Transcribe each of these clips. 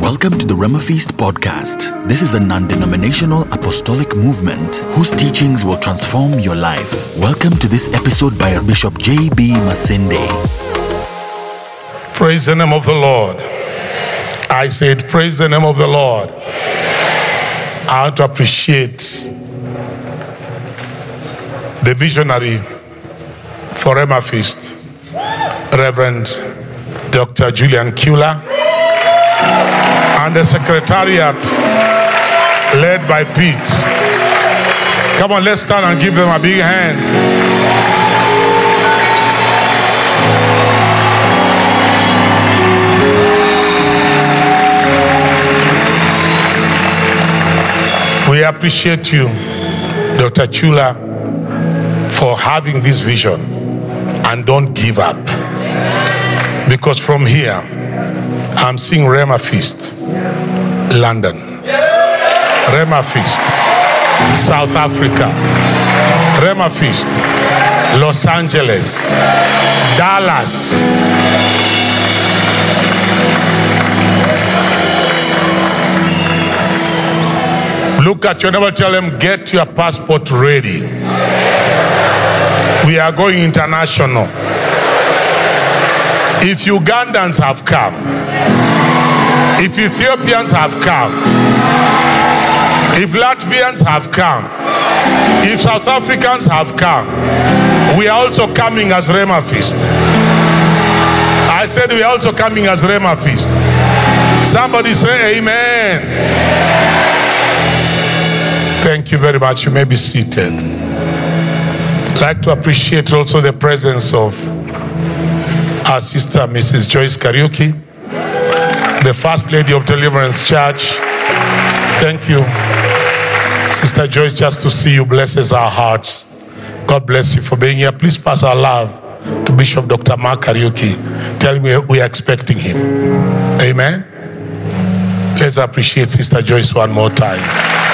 Welcome to the Rhema Feast podcast. This is a non-denominational apostolic movement whose teachings will transform your life. Welcome to this episode by Bishop J.B. Masinde. Praise the name of the Lord. I said, praise the name of the Lord. I want to appreciate the visionary for Rhema Feast, Reverend Dr. Julian Kula, and the secretariat led by Pete. Come on, let's stand and give them a big hand. We appreciate you, Dr. Chula, for having this vision, and don't give up, because from here I'm seeing Rhema Feast, London, Rhema Feast, South Africa, Rhema Feast, Los Angeles, Dallas. Look at your neighbor, tell them, get your passport ready. We are going international. If Ugandans have come, if Ethiopians have come, if Latvians have come, if South Africans have come, we are also coming as Rhema Feast. I said we are also coming as Rhema Feast. Somebody say amen. Thank you very much. You may be seated. I'd like to appreciate also the presence of our sister, Mrs. Joyce Kariuki, the First Lady of Deliverance Church. Thank you, Sister Joyce. Just to see you blesses our hearts. God bless you for being here. Please pass our love to Bishop Dr. Mark Kariuki. Tell him we are expecting him. Amen. Let's appreciate Sister Joyce one more time.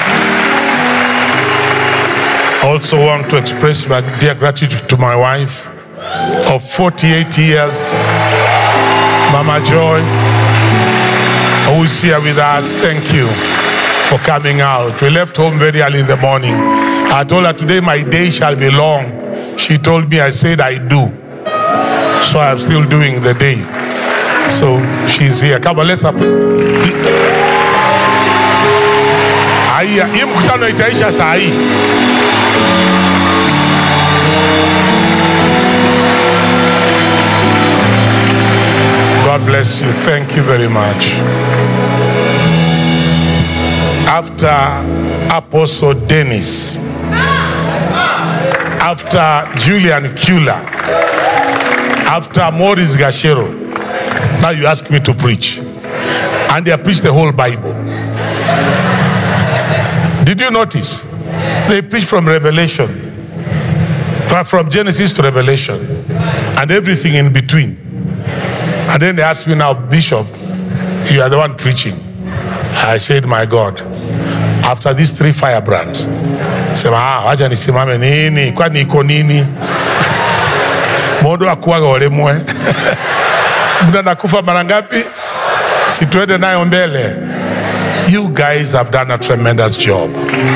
Also want to express my dear gratitude to my wife of 48 years, Mama Joy, who is here with us. Thank you for coming out. We left home very early in the morning. I told her today my day shall be long. She told me, I said I do. So I'm still doing the day. So she's here. Come on, let's up. God bless you. Thank you very much. After Apostle Dennis, after Julian Kula, after Maurice Gashero, now you ask me to preach. And they preach the whole Bible. Did you notice? They preach from Revelation, from Genesis to Revelation, and everything in between. And then they asked me now, Bishop, you are the one preaching. I said, my God, after these three firebrands, waja nisimame nini, kwa niko nini? Modo akuwaga olemwe. Muna nakufa mara ngapi? Situende nayo mbele. You guys have done a tremendous job.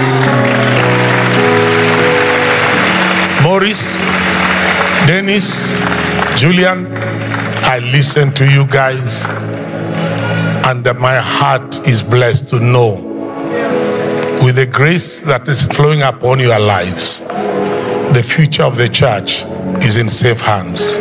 Maurice, Dennis, Julian, I listen to you guys, and my heart is blessed to know, with the grace that is flowing upon your lives, the future of the church is in safe hands.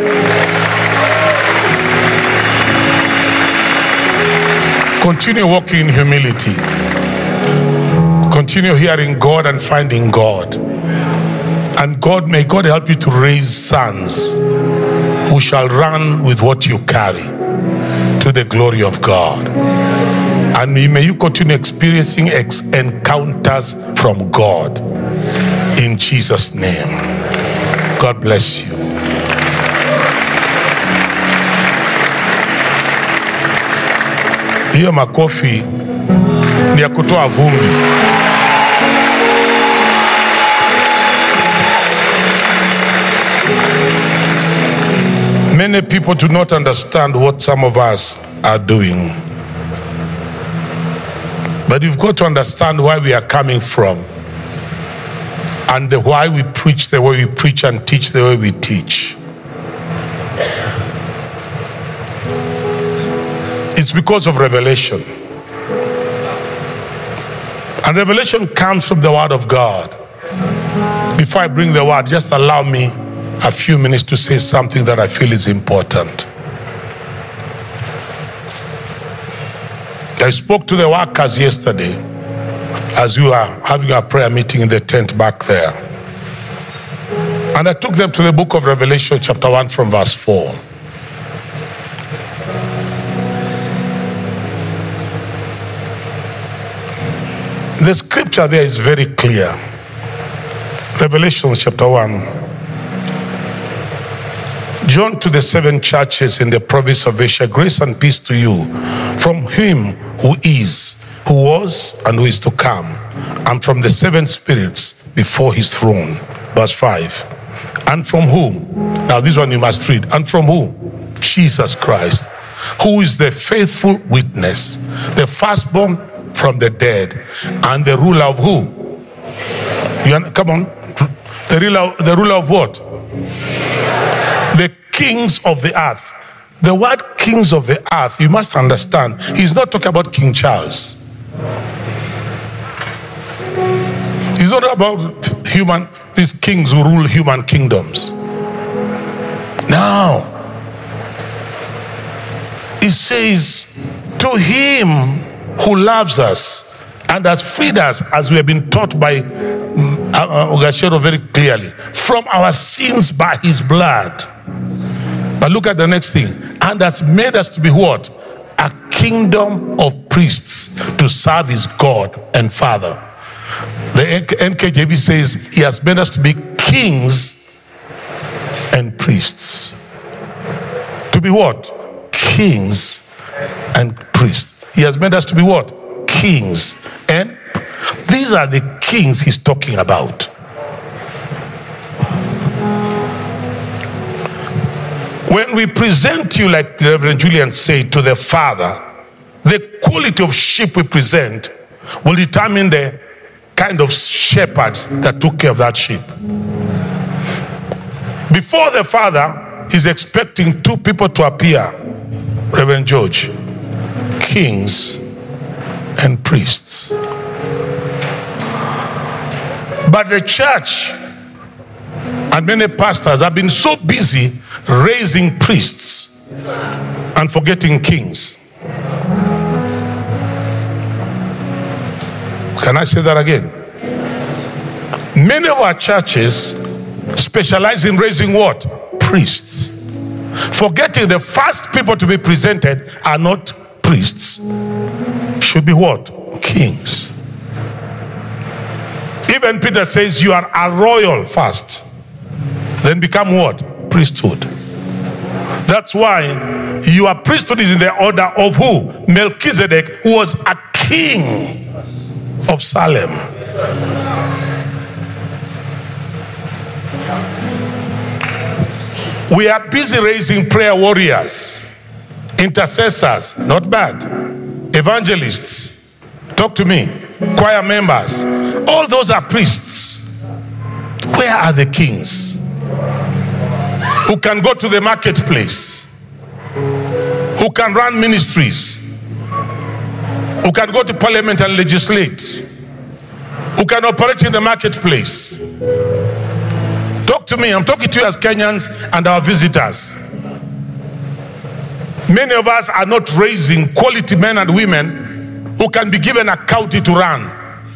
Continue walking in humility. Continue hearing God and finding God. And may God help you to raise sons who shall run with what you carry to the glory of God. And may you continue experiencing encounters from God. In Jesus' name. God bless you. Hiyo makofi ni ya kutoa vumbi. Many people do not understand what some of us are doing. But you've got to understand where we are coming from, and why we preach the way we preach and teach the way we teach. It's because of revelation. And revelation comes from the Word of God. Before I bring the word, just allow me a few minutes to say something that I feel is important. I spoke to the workers yesterday as we were having a prayer meeting in the tent back there. And I took them to the book of Revelation chapter 1 from verse 4. The scripture there is very clear. Revelation chapter 1. John to the 7 churches in the province of Asia, grace and peace to you from him who is, who was, and who is to come, and from the 7 spirits before his throne. Verse 5. And from whom? Now this one you must read. And from whom? Jesus Christ, who is the faithful witness, the firstborn from the dead, and the ruler of who? Come on. The ruler of what? The kings of the earth. The word kings of the earth, you must understand, he's not talking about King Charles. He's not about these kings who rule human kingdoms. Now, it says, to him who loves us and has freed us, as we have been taught by Ogashero very clearly, from our sins by his blood. But look at the next thing. And has made us to be what? A kingdom of priests to serve his God and Father. The NKJV says he has made us to be kings and priests. To be what? Kings and priests. He has made us to be what? Kings. And these are the kings he's talking about. When we present you, like Reverend Julian said, to the Father, the quality of sheep we present will determine the kind of shepherds that took care of that sheep. Before the Father is expecting 2 people to appear, Reverend George, kings and priests. But the church and many pastors have been so busy raising priests and forgetting kings. Can I say that again? Many of our churches specialize in raising what? Priests. Forgetting the first people to be presented are not priests. Should be what? Kings. Even Peter says you are a royal first, then become what? Priesthood. That's why your priesthood is in the order of who? Melchizedek, who was a king of Salem. We are busy raising prayer warriors, intercessors, not bad, evangelists, talk to me, choir members. All those are priests. Where are the kings who can go to the marketplace, who can run ministries, who can go to parliament and legislate, who can operate in the marketplace? Talk to me. I'm talking to you as Kenyans and our visitors. Many of us are not raising quality men and women who can be given a county to run.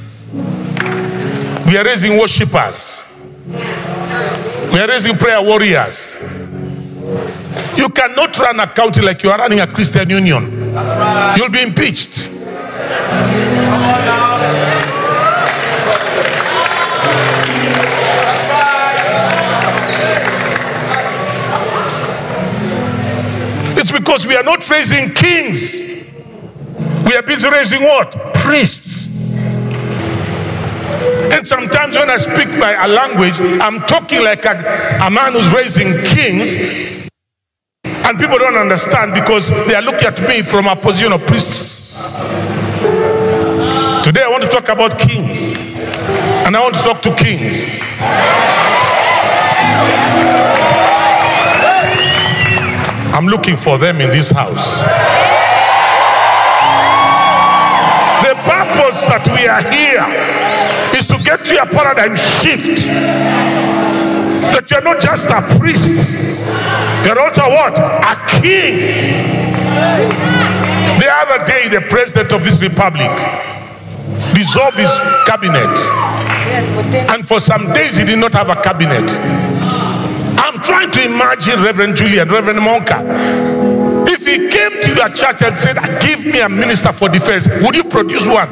We are raising worshippers. We are raising prayer warriors. You cannot run a county like you are running a Christian union. You'll be impeached. It's because we are not raising kings. We are busy raising what? Priests. And sometimes when I speak by a language, I'm talking like a man who's raising kings, and people don't understand because they are looking at me from a position of priests. Today I want to talk about kings. And I want to talk to kings. I'm looking for them in this house. The purpose that we are here is to get to a paradigm shift. That you're not just a priest, you're also what? A king. The other day, the president of this republic dissolved his cabinet. And for some days, he did not have a cabinet. I'm trying to imagine Reverend Julian, Reverend Monka. If he came to your church and said, give me a minister for defense, would you produce one?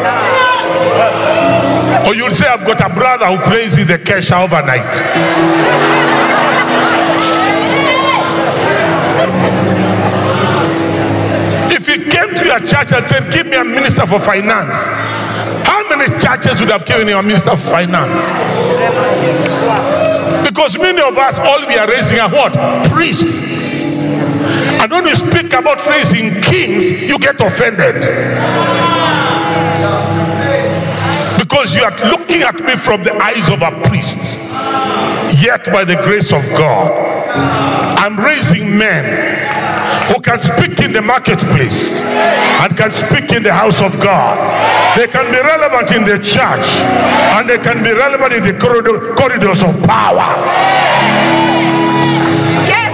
Or you would say, I've got a brother who plays in the Kesha overnight. If he came to your church and said, give me a minister for finance, how many churches would have given you a minister for finance? Because many of us, all we are raising are what? Priests. And when we speak about raising kings, you get offended. Because you are looking at me from the eyes of a priest. Yet by the grace of God, I'm raising men who can speak in the marketplace and can speak in the house of God. They can be relevant in the church and they can be relevant in the corridors of power. Yes.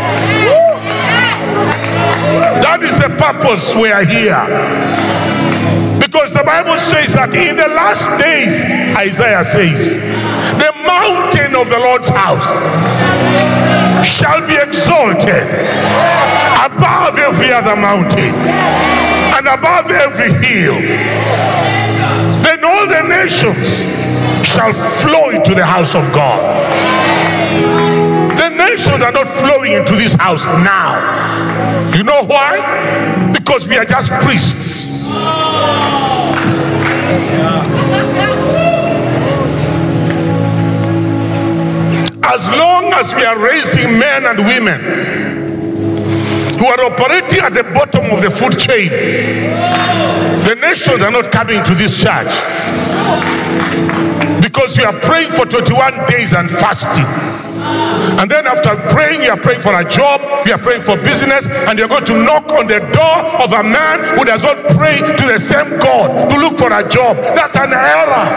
That is the purpose we are here. Because the Bible says that in the last days, Isaiah says, the mountain of the Lord's house shall be exalted above every other mountain and above every hill. Then all the nations shall flow into the house of God. The nations are not flowing into this house now. You know why? Because we are just priests. As long as we are raising men and women who are operating at the bottom of the food chain, the nations are not coming to this church. Because you are praying for 21 days and fasting. And then after praying, you are praying for a job, you are praying for business, and you're going to knock on the door of a man who does not pray to the same God to look for a job. That's an error.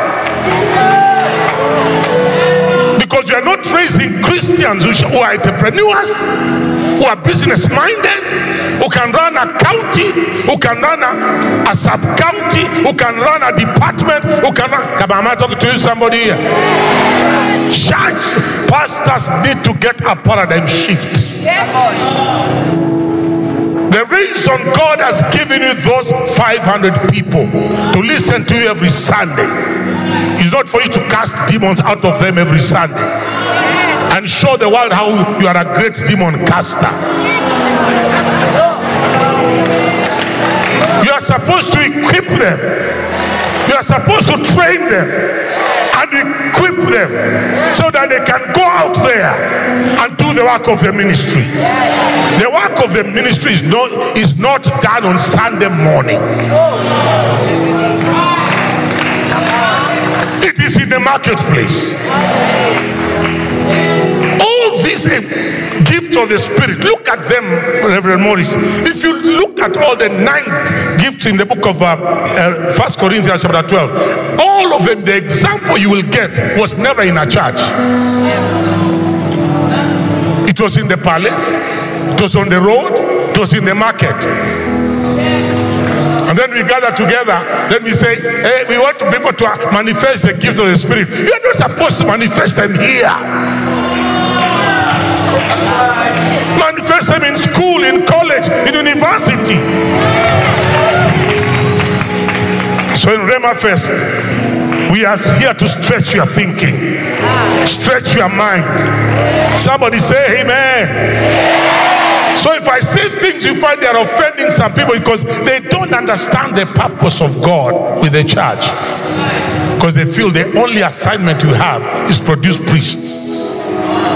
Because you are not raising Christians who are entrepreneurs, who are business minded, who can run a county, who can run a sub-county, who can run a department, who can run... Come on, am I talking to you, somebody here? Church pastors need to get a paradigm shift. The reason God has given you those 500 people to listen to you every Sunday is not for you to cast demons out of them every Sunday and show the world how you are a great demon caster. You are supposed to equip them. You are supposed to train them and equip them so that they can go out there and do the work of the ministry. The work of the ministry is not done on Sunday morning. It is in the marketplace. All these gifts of the Spirit, look at them, Reverend Morris. If you look at all the 9 gifts in the book of 1 Corinthians chapter 12, all of them, the example you will get was never in a church. It was in the palace, it was on the road, it was in the market. And then we gather together, then we say, hey, we want to be able to manifest the gift of the Spirit. You're not supposed to manifest them here. Manifest them in school, in college, in university. So in Rhema Fest, we are here to stretch your thinking, stretch your mind. Somebody say amen. So if I say things you find they are offending some people because they don't understand the purpose of God with the church, because they feel the only assignment you have is produce priests.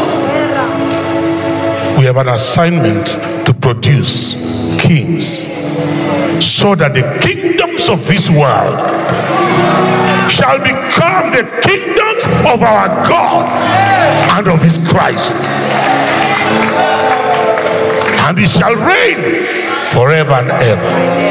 We have an assignment to produce kings. so that the kingdoms of this world shall become the kingdoms of our God and of his Christ, and he shall reign forever and ever.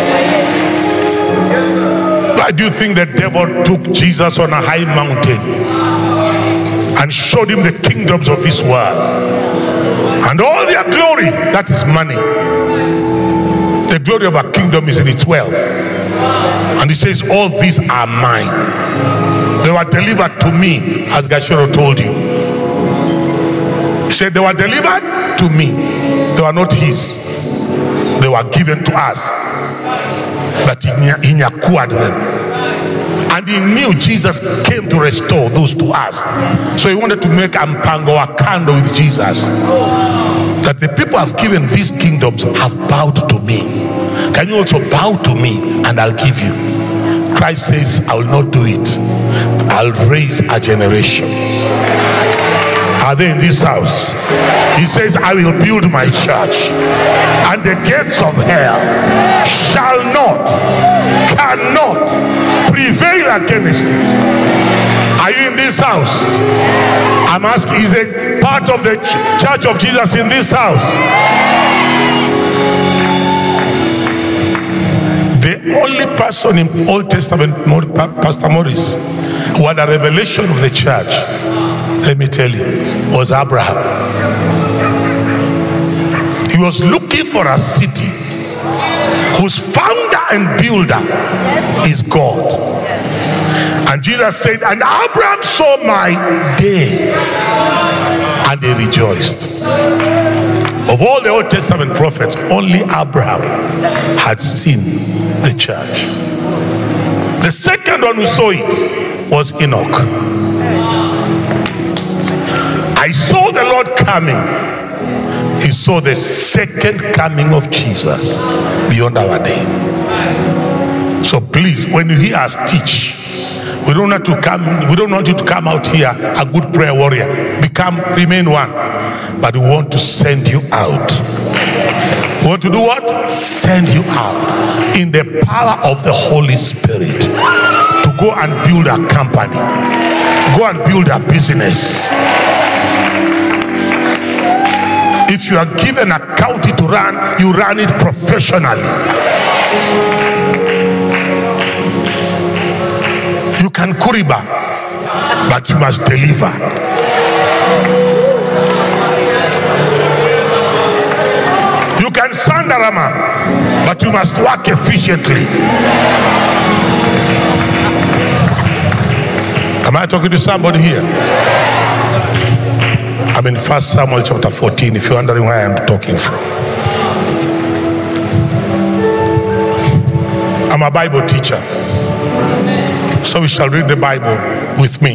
Why do you think the devil took Jesus on a high mountain and showed him the kingdoms of this world and all their glory? That is money. The glory of a kingdom is in its wealth. And he says, all these are mine. They were delivered to me, as Gashero told you. He said they were delivered to me. They were not his. They were given to us. But he acquired them. And he knew Jesus came to restore those to us. So he wanted to make a mpango, a candle with Jesus, that the people have given these kingdoms have bowed to me. Can you also bow to me and I'll give you? Christ says, I will not do it. I'll raise a generation. Are they in this house? He says, I will build my church, and the gates of hell shall not, cannot prevail against it. Are you in this house? I'm asking, is a part of the church of Jesus in this house? The only person in Old Testament, Pastor Morris, who had a revelation of the church, let me tell you, was Abraham. He was looking for a city whose founder and builder is God. And Jesus said, and Abraham saw my day and he rejoiced. Of all the Old Testament prophets, only Abraham had seen the church. The second one who saw it was Enoch. I saw the Lord coming. He saw the second coming of Jesus beyond our day. So please, when you hear us teach, we don't want you to come out here a good prayer warrior. Remain one. But we want to send you out. We want to do what? Send you out in the power of the Holy Spirit to go and build a company. Go and build a business. If you are given a county to run, you run it professionally. You can kuriba, but you must deliver. You can sandarama, but you must work efficiently. Am I talking to somebody here? I'm in 1 Samuel chapter 14, if you're wondering where I'm talking from. I'm a Bible teacher, so we shall read the Bible with me.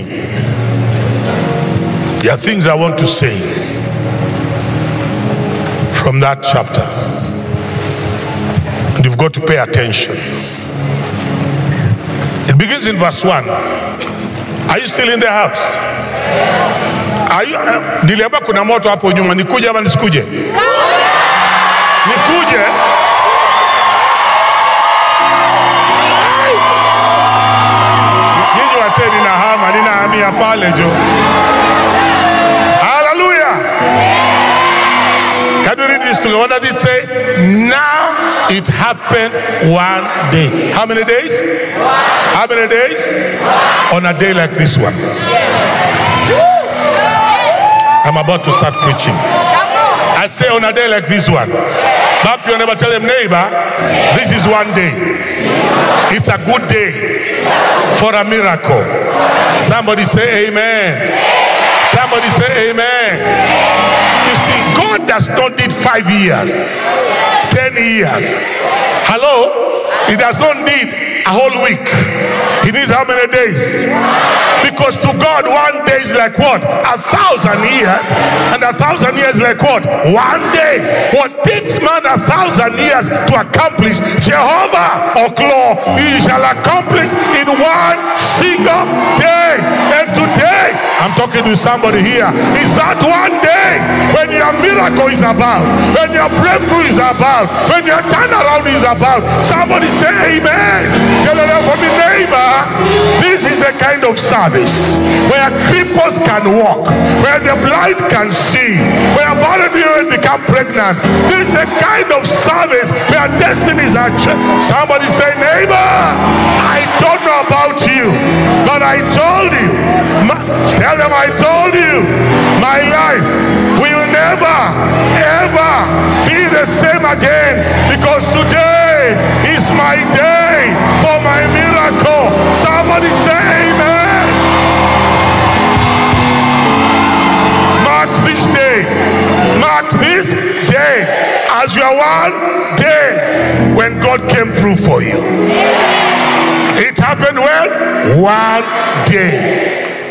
There are things I want to say from that chapter, and you've got to pay attention. It begins in verse 1. Are you still in the house? Niliamba kuna moto hapo nyuma, nikuje ama nisikuje? Nikuje? Nyinyi waseni ninahamia pale jo. Hallelujah. Can you read this together? What does it say? Now it happened one day. How many days? How many days? On a day like this one. I'm about to start preaching. I say on a day like this one. But you never tell them, neighbor, this is one day. It's a good day for a miracle. Somebody say amen. Somebody say amen. You see, God does not need 5 years, 10 years. Hello? He does not need a whole week. He needs how many days? Because to God 1 day is like what? 1,000 years. And 1,000 years like what? 1 day. What takes man 1,000 years to accomplish, Jehovah Oklo, he shall accomplish in 1 single day. And today I'm talking to somebody here. Is that one day when your miracle is about, when your breakthrough is about, when your turnaround is about? Somebody say amen. Tell them for me, neighbor, this is the kind of service where cripples can walk, where the blind can see, where barren women become pregnant. This is the kind of service where destinies are changed. Somebody say, neighbor, I don't know about you, but I told you. Tell them I told you, my life will never, ever be the same again, because today is my day for my miracle. Somebody say amen. Mark this day. Mark this day as your one day when God came through for you. It happened when? One day.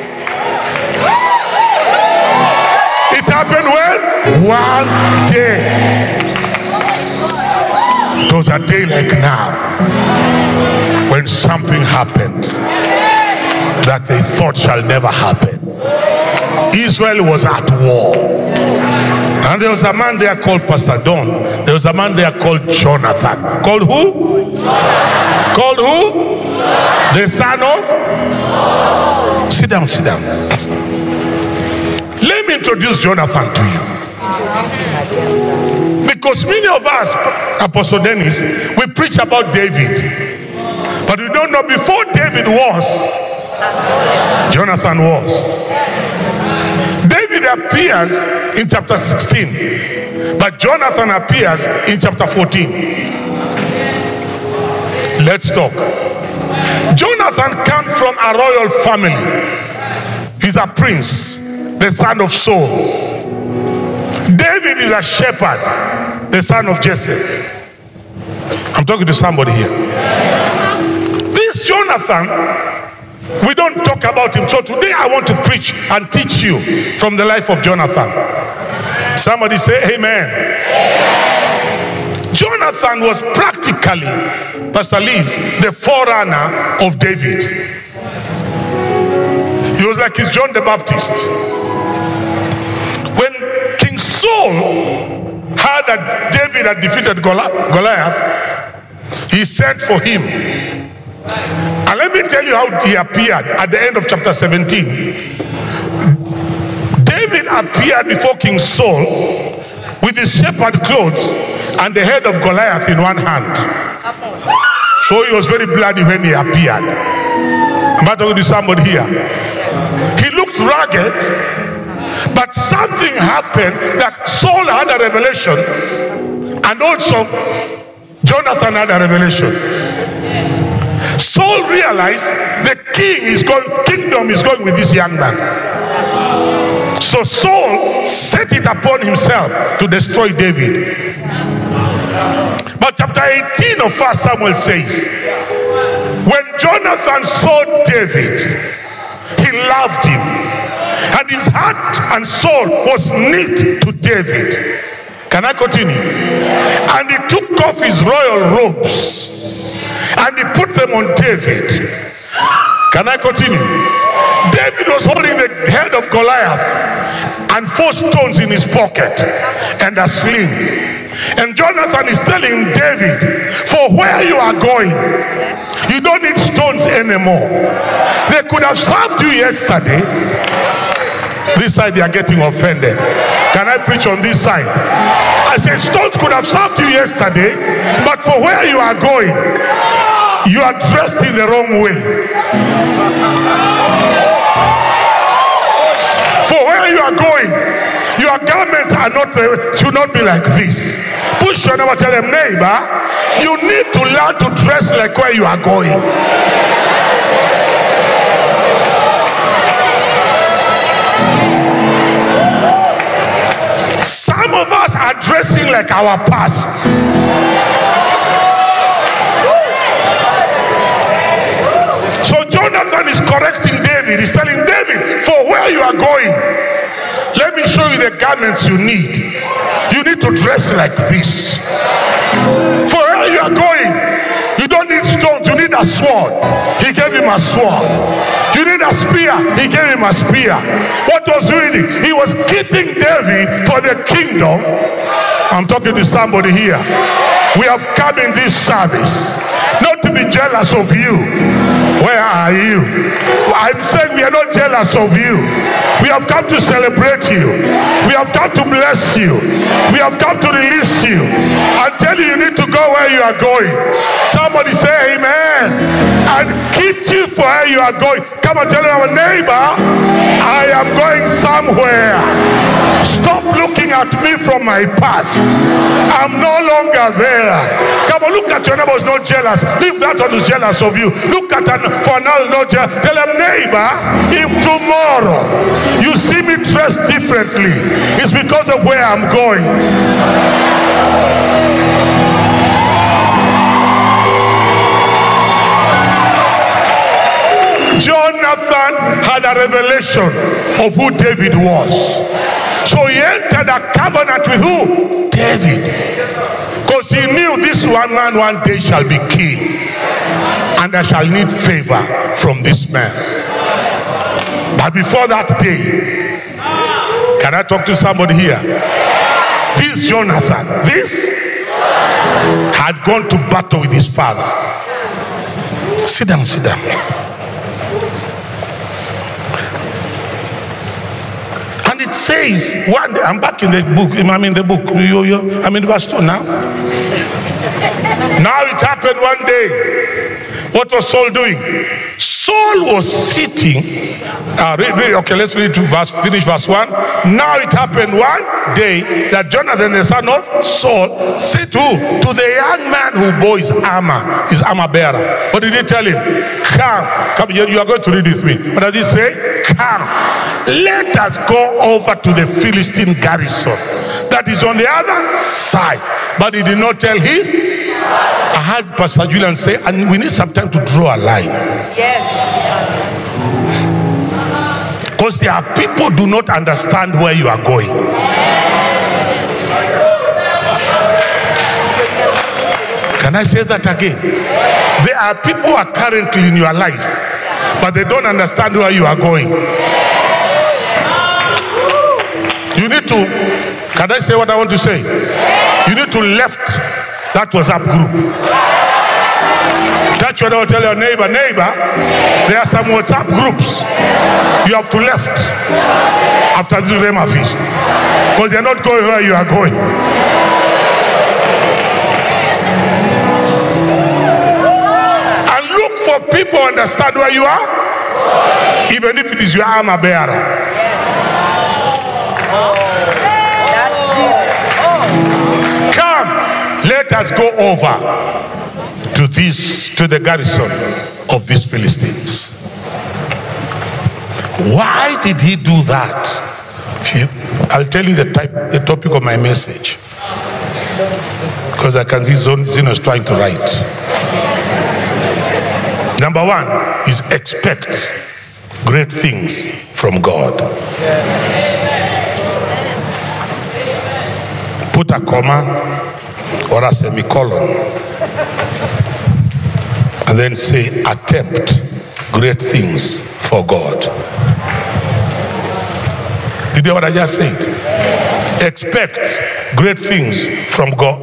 It happened when? One day. It was a day like now when something happened that they thought shall never happen. Israel was at war. And there was a man there called Pastor Don. There was a man there called Jonathan. Called who? Called who? The son of? Sit down, sit down. Let me introduce Jonathan to you. Because many of us, Apostle Dennis, we preach about David. But we don't know before David was, Jonathan was. David appears in chapter 16, but Jonathan appears in chapter 14. Let's talk. Jonathan comes from a royal family. He's a prince, the son of Saul. David is a shepherd, the son of Jesse. I'm talking to somebody here. This Jonathan, we don't talk about him. So today I want to preach and teach you from the life of Jonathan. Somebody say amen. Jonathan was practically, Pastor Liz, the forerunner of David. He was like his John the Baptist. When King Saul heard that David had defeated Goliath, he sent for him. And let me tell you how he appeared at the end of chapter 17. David appeared before King Saul with his shepherd clothes and the head of Goliath in one hand. So he was very bloody when he appeared. I'm talking to somebody here. He looked rugged, but something happened that Saul had a revelation, and also Jonathan had a revelation. Saul realized the kingdom is going with this young man. So Saul set it upon himself to destroy David. But chapter 18 of 1 Samuel says, when Jonathan saw David, he loved him, and his heart and soul was knit to David. Can I continue? And he took off his royal robes and he put them on David. Can I continue? David was holding the head of Goliath and 4 stones in his pocket and a sling. And Jonathan is telling him, David, for where you are going, you don't need stones anymore. They could have served you yesterday. This side they are getting offended. Can I preach on this side? I said stones could have served you yesterday, but for where you are going, you are dressed in the wrong way. For where you are going, your garments are not should not be like this. Push your neighbor, tell them, neighbor, you need to learn to dress like where you are going. Some of us are dressing like our past. So Jonathan is correcting David. He's telling David, for where you are going, let me show you the garments you need. You need to dress like this. For where you are going, you don't need stones, you need a sword. He gave him a sword. You need a spear. He gave him a spear. What was doing it? He was getting David for the kingdom. I'm talking to somebody here. We have come in this service not to be jealous of you. Where are you? I'm saying we are not jealous of you. We have come to celebrate you. We have come to bless you. We have come to release you. I tell you, you need to go where you are going. Somebody say amen. And keep you for where you are going. Come and tell your neighbor, I am going somewhere. Stop looking at me from my past. I'm no longer there. Come on, look at your neighbor who's not jealous. Leave that one who's jealous of you. Look at her for now who's not jealous. Tell him, neighbor, if tomorrow you see me dressed differently, it's because of where I'm going. Jonathan had a revelation of who David was. So he entered a covenant with who? David. Because he knew this one man one day shall be king. And I shall need favor from this man. But before that day, can I talk to somebody here? This Jonathan, had gone to battle with his father. Sit down, sit down. And it says, one day, I'm back in the book, I'm in the book, I'm in verse 2 now. Now it happened one day. What was Saul doing? Saul was sitting. Okay, let's read to finish verse 1. Now it happened one day that Jonathan, the son of Saul, said to the young man who bore his armor bearer. What did he tell him? Come, you are going to read with me. What does he say? Come, let us go over to the Philistine garrison that is on the other side. But he did not tell his. I heard Pastor Julian say, and we need some time to draw a line. Yes. Because there are people who do not understand where you are going. Can I say that again? There are people who are currently in your life, but they don't understand where you are going. You need to, can I say what I want to say? You need to left that WhatsApp group. Touch your door, tell your neighbor, there are some WhatsApp groups you have to left after this Rhema feast, because they're not going where you are going. And look for people who understand where you are, even if it is your armor bearer. Let us go over to the garrison of these Philistines. Why did he do that? I'll tell you the topic of my message, because I can see Zeno is trying to write. Number one is expect great things from God. Put a comma or a semicolon, and then say attempt great things for God. Did you hear what I just said? Expect great things from God,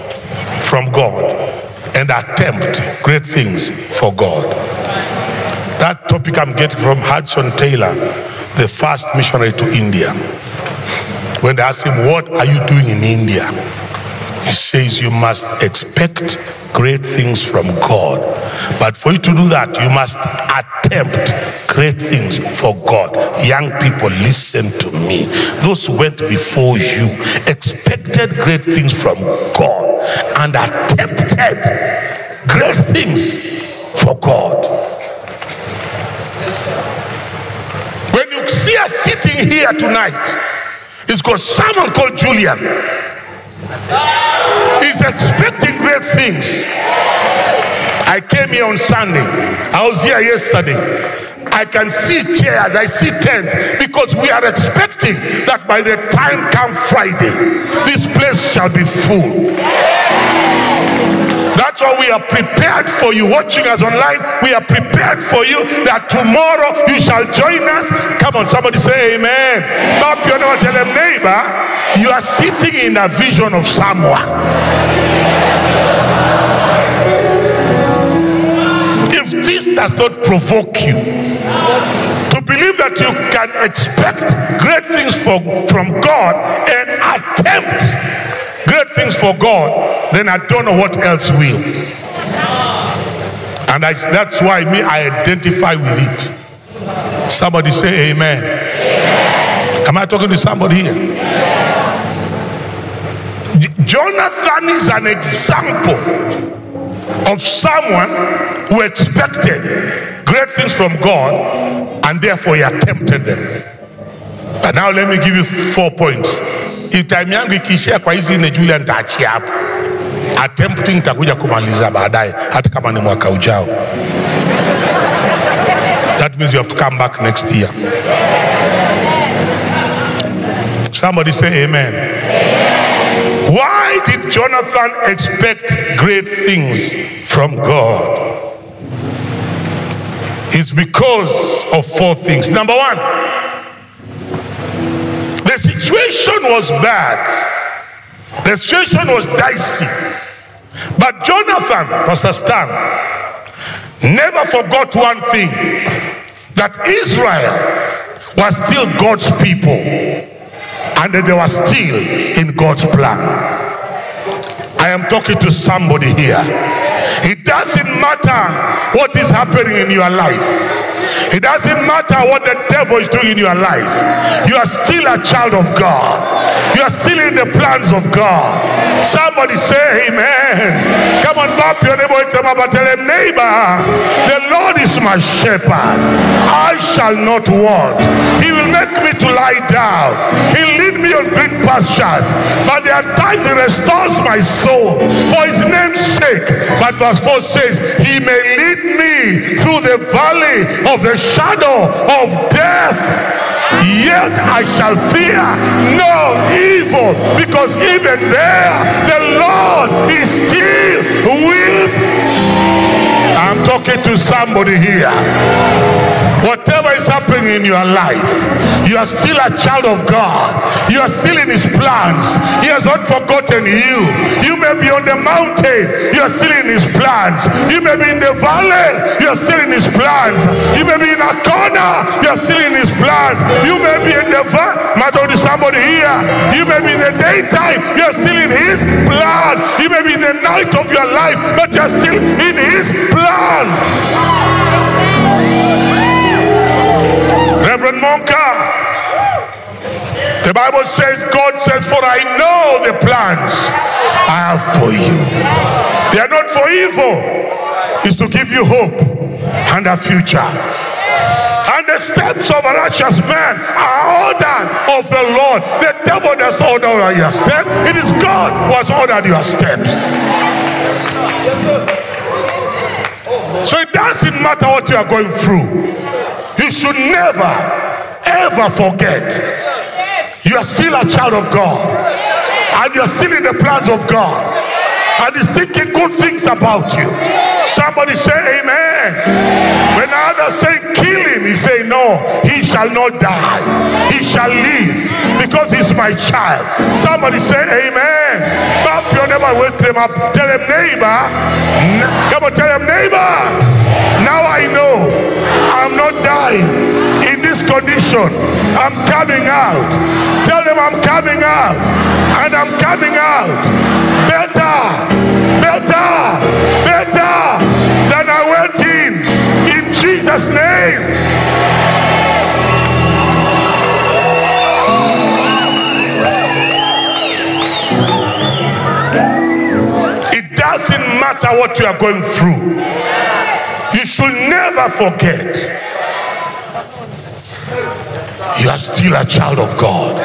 and attempt great things for God. That topic I'm getting from Hudson Taylor, the first missionary to India. When they asked him, what are you doing in India? He says you must expect great things from God. But for you to do that, you must attempt great things for God. Young people, listen to me. Those who went before you expected great things from God and attempted great things for God. When you see us sitting here tonight, it's because someone called Julian is expecting great things. I came here on Sunday. I was here yesterday. I can see chairs, I see tents, because we are expecting that by the time come Friday, this place shall be full. That's why we are prepared for you. Watching us online, we are prepared for you that tomorrow you shall join us. Come on, somebody say amen. But you never tell them, neighbor, you are sitting in a vision of someone. If this does not provoke you to believe that you can expect great things from God and attempt great things for God, then I don't know what else will. And that's why I identify with it. Somebody say amen. Am I talking to somebody here? Jonathan is an example of someone who expected great things from God and therefore he attempted them. But now let me give you 4 points. Time yangu ikishia kwa hizi ne Julian taachia hapo. Attempting takuja kumaliza baadaye hata kama ni mwaka ujao. That means you have to come back next year. Somebody say amen. Why did Jonathan expect great things from God? It's because of 4 things. Number 1, the situation was bad. The situation was dicey. But Jonathan, Pastor Stan, never forgot one thing, that Israel was still God's people and that they were still in God's plan. I am talking to somebody here. It doesn't matter what is happening in your life. It doesn't matter what the devil is doing in your life. You are still a child of God. You are still in the plans of God. Somebody say amen. Come on, bump your neighbor with them up and tell him, neighbor, the Lord is my shepherd. I shall not want. He will make me to lie down. He'll lead me on green pastures. But there are times he restores my soul for his name's sake. But verse 4 says, he may lead me through the valley of the shadow of death, yet I shall fear no evil, because even there the Lord is still with. I'm talking to somebody here. Whatever is happening in your life, you are still a child of God. You are still in his plans. He has not forgotten you. You may be on the mountain, you are still in his plans. You may be in the valley, you are still in his plans. You may be in a corner, you are still in his plans. You may be in the matter to somebody here. You may be in the daytime, you are still in his plan. You may be in the night of your life, but you are still in his plan. Reverend Monka, the Bible says, God says, for I know the plans I have for you. They are not for evil. It's to give you hope and a future. And the steps of a righteous man are ordered of the Lord. The devil does not order your steps. It is God who has ordered your steps. Yes, sir. So it doesn't matter what you are going through. You should never, ever forget you are still a child of God. And you are still in the plans of God. And he's thinking good things about you. Somebody say amen. When others say kill him, he say no, he shall not die. He shall live because he's my child. Somebody say amen. Bump your neighbor, wake them up. Tell them, neighbor. Come on, tell them, neighbor. Now I know I'm not dying in this condition. I'm coming out. Tell them I'm coming out. And I'm coming out better, better, better than I went in Jesus' name. It doesn't matter what you are going through. You should never forget you are still a child of God.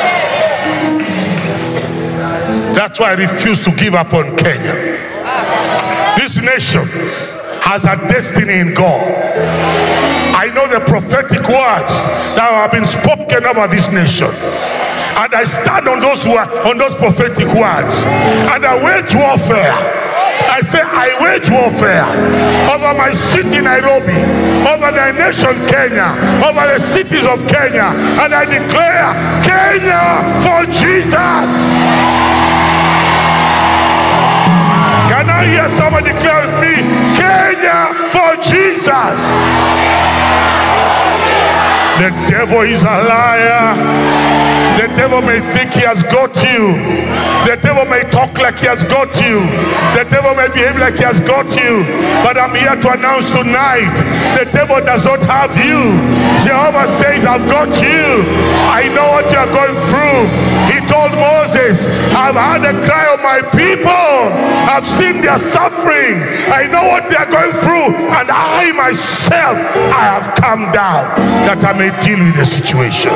That's why I refuse to give up on Kenya. This nation has a destiny in God. I know the prophetic words that have been spoken over this nation, and I stand on those prophetic words, and I wage warfare. I say, I wage warfare over my city Nairobi, over the nation Kenya, over the cities of Kenya, and I declare Kenya for Jesus. Can I hear someone declare with me, Kenya for Jesus? The devil is a liar. The devil may think he has got you. The devil may talk like he has got you. The devil may behave like he has got you. But I'm here to announce tonight, the devil does not have you. Jehovah says, I've got you. I know what you are going through. He told Moses, I've heard the cry of my people. I've seen their suffering. I know what they are going through. And I myself, I have come down that I may deal with the situation.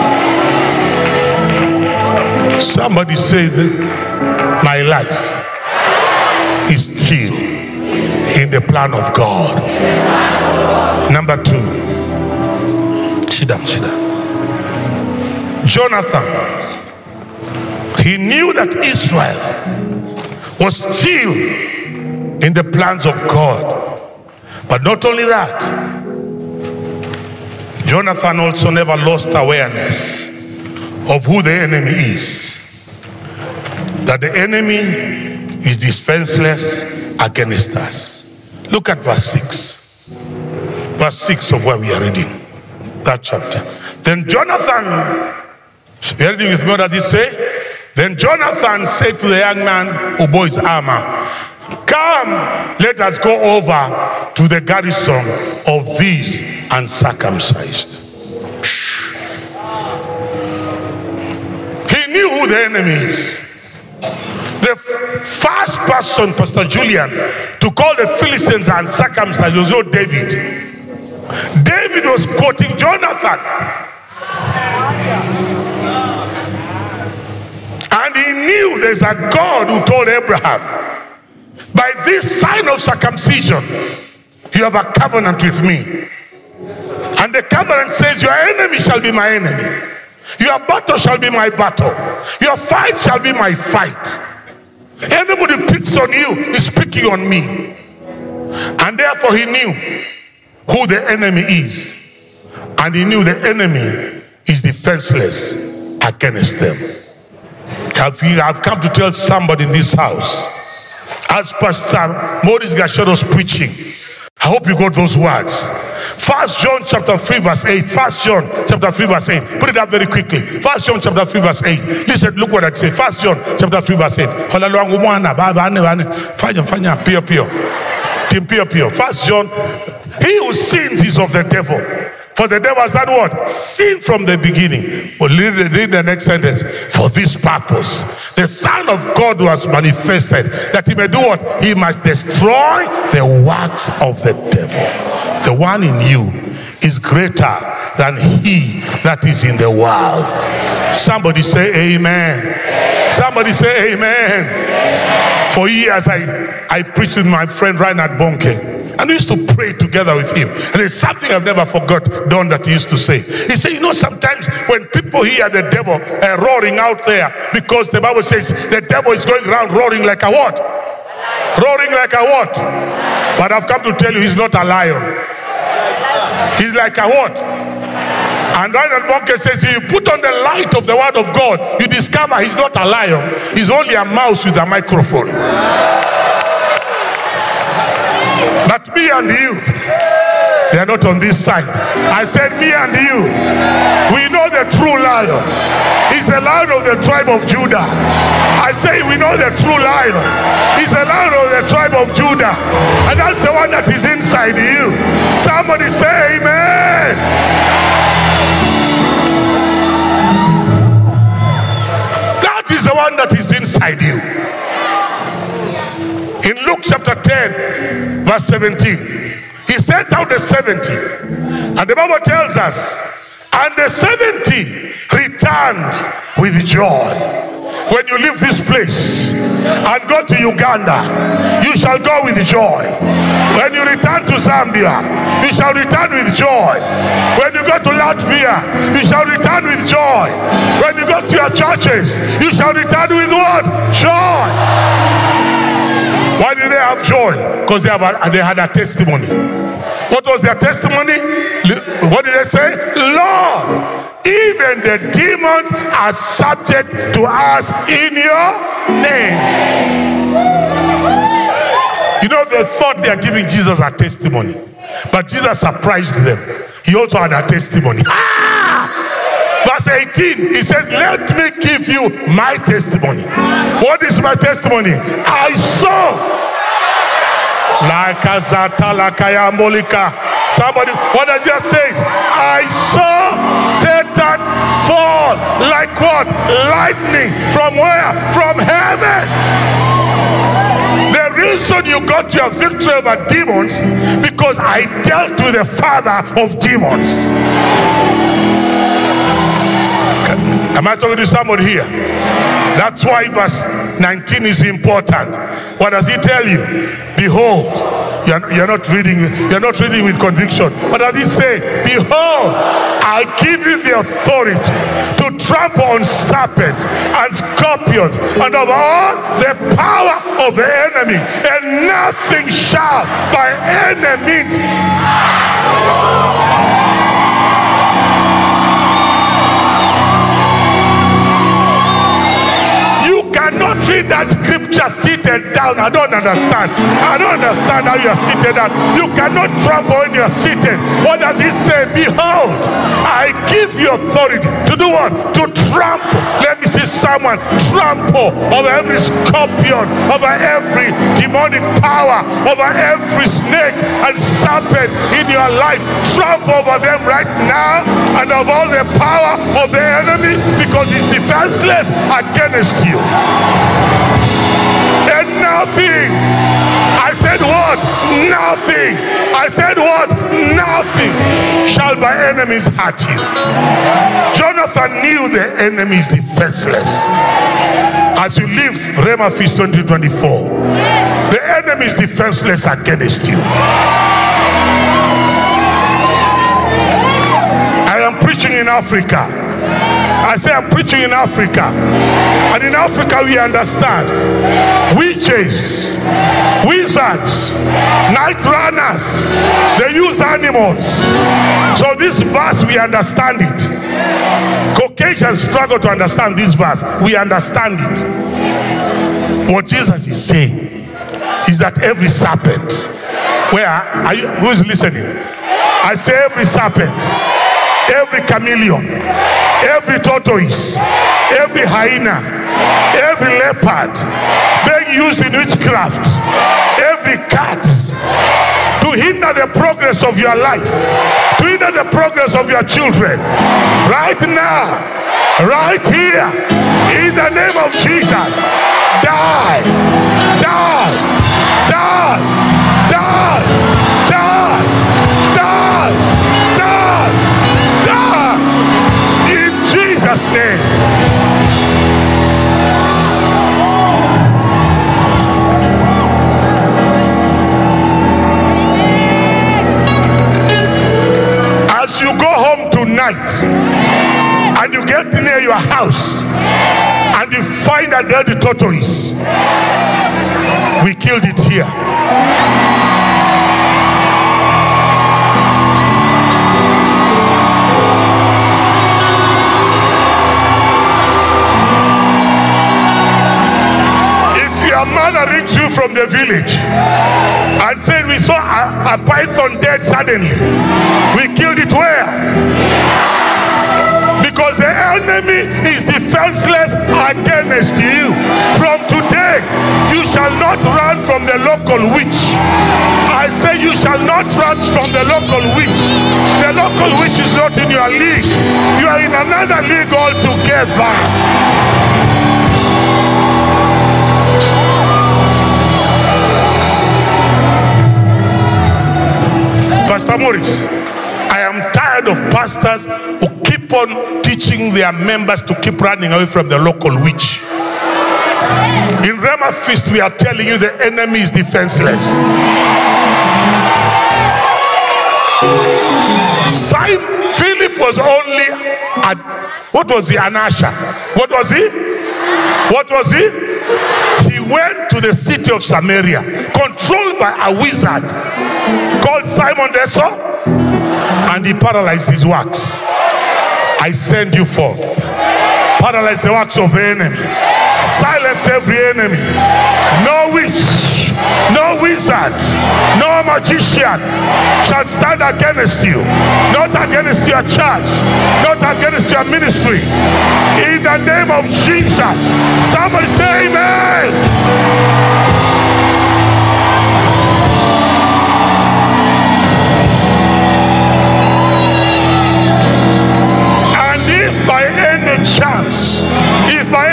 Somebody say that my life is still in the plan of God. Number 2. Shida. Jonathan, he knew that Israel was still in the plans of God. But not only that, Jonathan also never lost awareness of who the enemy is. That the enemy is defenseless against us. Look at verse 6. Verse 6 of where we are reading. That chapter. Then Jonathan, you are reading with me, what does it say? Then Jonathan said to the young man who bore his armor, come, let us go over to the garrison of these uncircumcised. He knew who the enemy is. The first person, Pastor Julian, to call the Philistines uncircumcised was not David. David was quoting Jonathan. And he knew there's a God who told Abraham, by this sign of circumcision, you have a covenant with me. And the covenant says, your enemy shall be my enemy. Your battle shall be my battle. Your fight shall be my fight. Anybody picks on you is picking on me. And therefore he knew who the enemy is. And he knew the enemy is defenseless against them. I've come to tell somebody in this house, as Pastor Maurice Gachot was preaching, I hope you got those words. 1 John chapter 3 verse 8. 1 John chapter 3 verse 8. Put it up very quickly. 1 John chapter 3 verse 8. Listen, look what I say. 1 John chapter 3 verse 8. First John, he who sins is of the devil. For the devil has done what? Sin from the beginning. Well, read the next sentence. For this purpose, the Son of God was manifested, that he may do what? He must destroy the works of the devil. The one in you is greater than he that is in the world. Somebody say amen. Somebody say amen. For years I preached with my friend Reinhard Bonke. And we used to pray together with him. And there's something I've never forgotten that he used to say. He said, you know, sometimes when people hear the devil roaring out there, because the Bible says the devil is going around roaring like a what? Roaring like a what? But I've come to tell you, he's not a lion. He's like a what? And Reinhard Bonke says, if you put on the light of the word of God, you discover he's not a lion. He's only a mouse with a microphone. But me and you, they are not on this side. I said me and you, we know the true lion. He's the lion of the tribe of Judah. I say we know the true lion. He's the lion of the tribe of Judah. And that's the one that is inside you. Somebody say amen. That is the one that is inside you. In Luke chapter 10 verse 17, he sent out the 70, and the Bible tells us, and the 70 returned with joy. When you leave this place and go to Uganda, you shall go with joy. When you return to Zambia, you shall return with joy. When you go to Latvia, you shall return with joy. When you go to your churches, you shall return with what? Joy. Why did they have joy? Because they had a testimony. What was their testimony? What did they say? Lord, even the demons are subject to us in your name. You know, they thought they are giving Jesus a testimony, but Jesus surprised them. He also had a testimony. Verse 18, he says, let me give you my testimony. What is my testimony? I saw. Somebody, what does it say? I saw Satan fall like what? Lightning. From where? From heaven. The reason you got your victory over demons, because I dealt with the father of demons. Am I talking to somebody here? That's why verse 19 is important. What does he tell you? Behold, you're not reading with conviction. What does he say? Behold, I give you the authority to trample on serpents and scorpions and of all the power of the enemy, and nothing shall by any means. Cannot read that scripture seated down. I don't understand how you are seated down. You cannot trample when you are seated. What does it say? Behold, I give you authority to do what? To trample. Let me see someone trample over every scorpion, over every demonic power, over every snake and serpent in your life. Trample over them right now, and of all the power of the enemy, because he's defenseless against you. And nothing. I said what? Nothing. I said what? Nothing shall by enemies hurt you. Jonathan knew the enemy is defenseless. As you live Rhema Feast 2024, the enemy is defenseless against you. I am preaching in Africa. I say I'm preaching in Africa. And in Africa we understand witches, wizards, night runners, they use animals. So this verse, we understand it. Caucasians struggle to understand this verse. We understand it. What Jesus is saying is that every serpent, who is listening? I say every serpent, every chameleon, every tortoise, every hyena, every leopard being used in witchcraft, every cat, to hinder the progress of your life, to hinder the progress of your children, right now, right here, in the name of Jesus, die, die, die, die, die, die, die, die, in Jesus' name. As you go home tonight and you get near your house and you find a dead tortoise, we killed it here. Your mother rings you from the village and said, we saw a python dead suddenly. We killed it where? Because the enemy is defenseless against you. From today, you shall not run from the local witch. I say you shall not run from the local witch. The local witch is not in your league. You are in another league altogether. Pastor Maurice, I am tired of pastors who keep on teaching their members to keep running away from the local witch. In Rhema Feast, we are telling you the enemy is defenseless. Philip was only what was he? An usher. What was he? What was he? He went to the city of Samaria, controlled by a wizard called Simon the Sorcerer, and he paralyzed his works. I send you forth. Paralyze the works of the enemy. Silence every enemy. No witch, no wizard, no magician shall stand against you. Not against your church, not against your ministry. In the name of Jesus. Somebody say amen. Chance, if by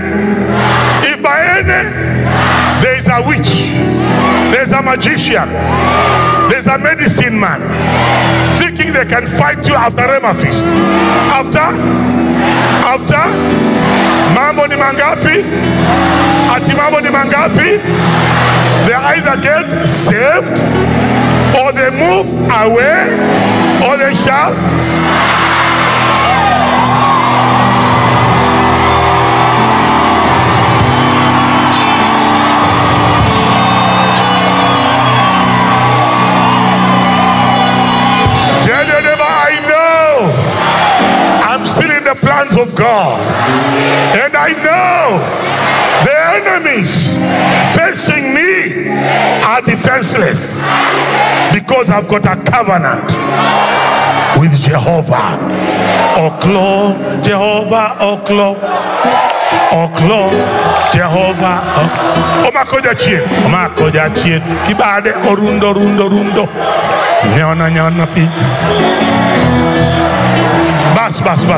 any there is a witch, there's a magician, there's a medicine man thinking they can fight you after Rema feast, after mambo ni mangapi, ati mambo ni mangapi, they either get saved or they move away or they shall. Plans of God, and I know the enemies facing me are defenseless because I've got a covenant with Jehovah. Oklo, Jehovah, Oklo, Oklo, Jehovah. Omakoja chien, kibade orundo, nyana pi. Bas.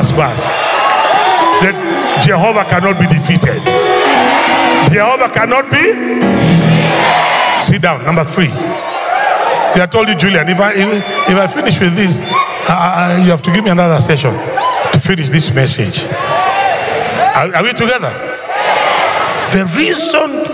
That Jehovah cannot be defeated. Jehovah cannot be. Sit down. Number 3. I told you, Julian, if I finish with this, you have to give me another session to finish this message. Are we together? The reason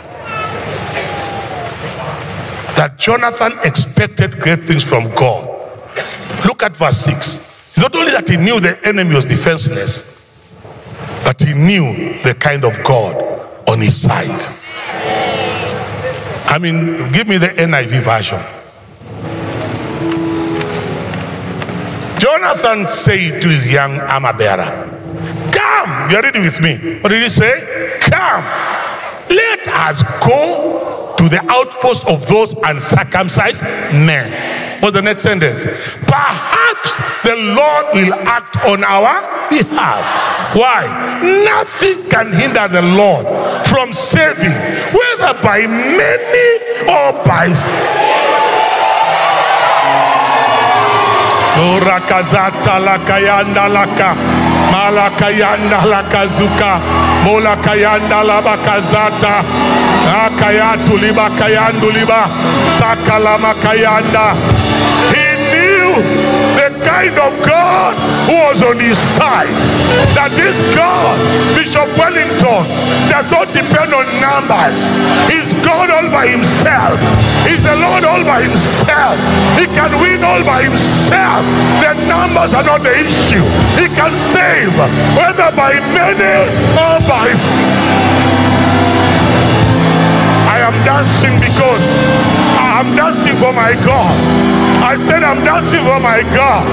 that Jonathan expected great things from God. Look at verse 6. It's not only that he knew the enemy was defenseless, but he knew the kind of God on his side. I mean, give me the NIV version. Jonathan said to his young armor bearer, "Come." You are ready with me? What did he say? "Come, let us go to the outpost of those uncircumcised men." What's the next sentence? "Perhaps the Lord will act on our behalf." Why? Nothing can hinder the Lord from saving, whether by many or by few. Rakazata lakayanda laka malakayanda lakazuka molakayanda labakazata akayatu libakayandu liba sakalamakayanda. He knew the kind of God who was on his side. That this God, Bishop Wellington, does not depend on numbers. He's God all by himself. He's the Lord all by himself. He can win all by himself. The numbers are not the issue. He can save, whether by many or by few. I am dancing because I'm dancing for my God. I said I'm dancing for my God.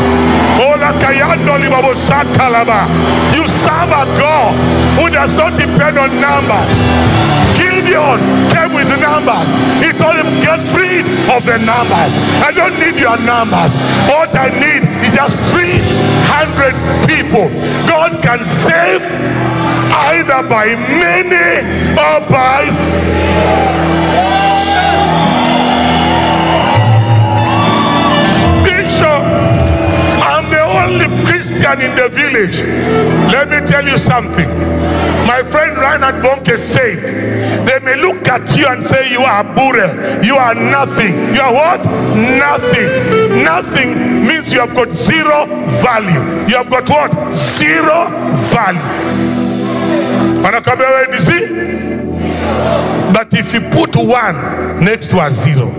You serve a God who does not depend on numbers. Gideon came with the numbers. He told him, get rid of the numbers. I don't need your numbers. What I need is just 300 people. God can save either by many or by few. In the village. Let me tell you something. My friend Reinhard Bonke said, they may look at you and say you are bure, you are nothing. You are what? Nothing. Nothing means you have got zero value. You have got what? Zero value. But if you put 1 next to a 0,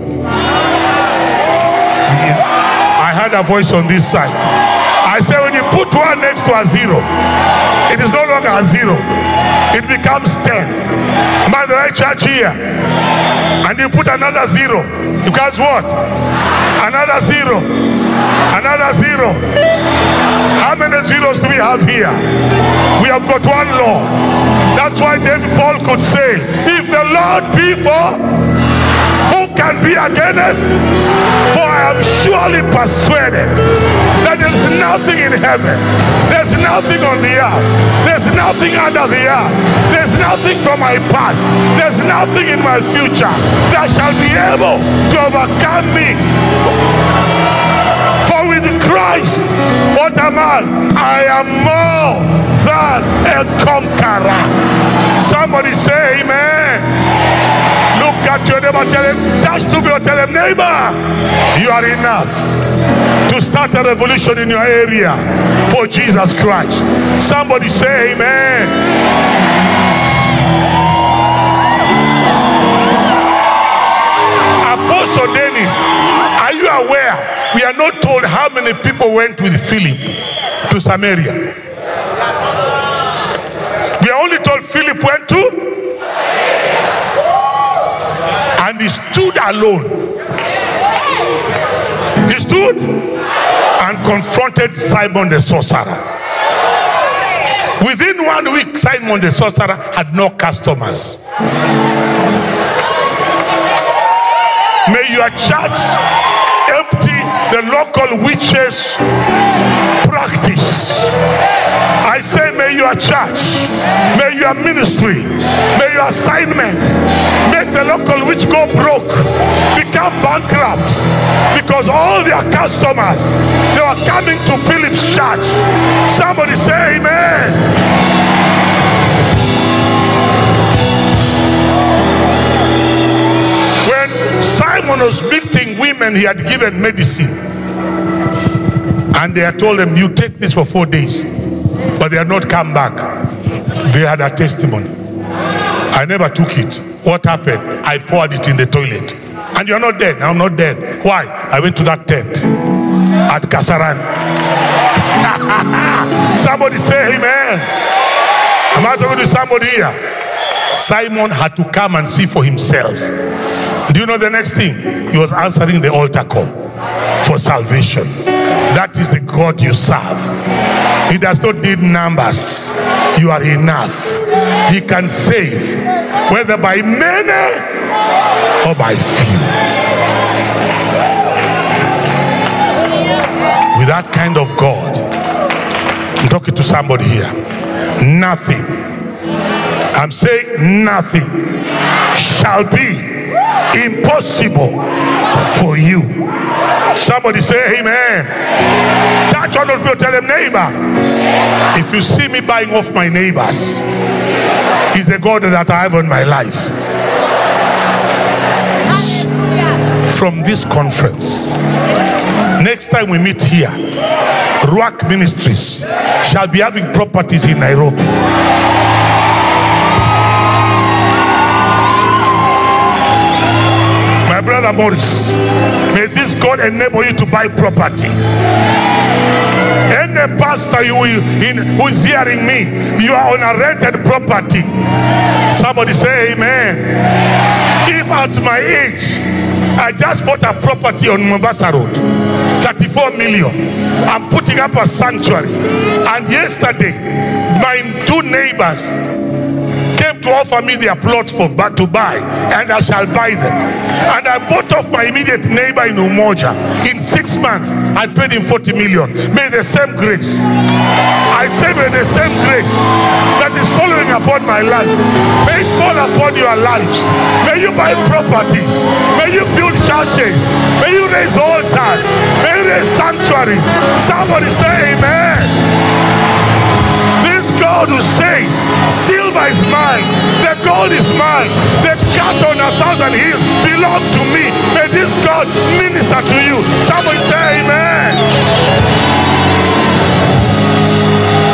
I heard a voice on this side. I say when you put 1 next to a 0, it is no longer a 0. it becomes 10. Am I the right church here? And you put another 0, it becomes what? Another 0. Another 0. How many zeros do we have here? We have got one Lord. That's why Paul could say, if the Lord be for, who can be against? For I am surely persuaded that there is nothing in heaven, there's nothing on the earth, there's nothing under the earth, there's nothing from my past, there's nothing in my future that shall be able to overcome me. For with Christ, what am I? I am more than a conqueror. Somebody say amen. Look at your neighbor, tell him, dash to me or tell him, neighbor, you are enough to start a revolution in your area for Jesus Christ. Somebody say amen. Apostle Dennis, are you aware? We are not told how many people went with Philip to Samaria. We are only told Philip went to, and he stood alone. He stood and confronted Simon the sorcerer. Within 1 week, Simon the sorcerer had no customers. May your church empty the local witches' practice. I say, may your church, may your ministry, may your assignment make the local witch go broke, become bankrupt, because all their customers, they were coming to Philip's church. Somebody say amen. When Simon was meeting women, he had given medicine, and they had told him, you take this for 4 days. But they had not come back. They had a testimony. I never took it. What happened? I poured it in the toilet. And you're not dead. I'm not dead. Why? I went to that tent at Kasaran. Somebody say amen. Am I talking to somebody here? Simon had to come and see for himself. Do you know the next thing? He was answering the altar call for salvation. That is the God you serve. He does not need numbers. You are enough. He can save, whether by many or by few. With that kind of God, I'm talking to somebody here. Nothing, I'm saying nothing, shall be impossible for you. Somebody say amen. Touch one of people, tell them, neighbor, if you see me buying off my neighbors, is the God that I have in my life. From this conference, next time we meet here, Ruach Ministries shall be having properties in Nairobi. Brother Morris, may this God enable you to buy property. Any pastor who is hearing me, you are on a rented property. Somebody say amen. If at my age I just bought a property on Mombasa Road, 34 million, I'm putting up a sanctuary, and yesterday my 2 neighbors came to offer me their plots to buy, and I shall buy them. And I bought off my immediate neighbor in Umoja. In 6 months, I paid him 40 million. May the same grace, I say, may the same grace that is following upon my life, may it fall upon your lives. May you buy properties. May you build churches. May you raise altars. May you raise sanctuaries. Somebody say amen. God who says, silver is mine, the gold is mine, the cattle on 1,000 hills belong to me. May this God minister to you. Somebody say amen.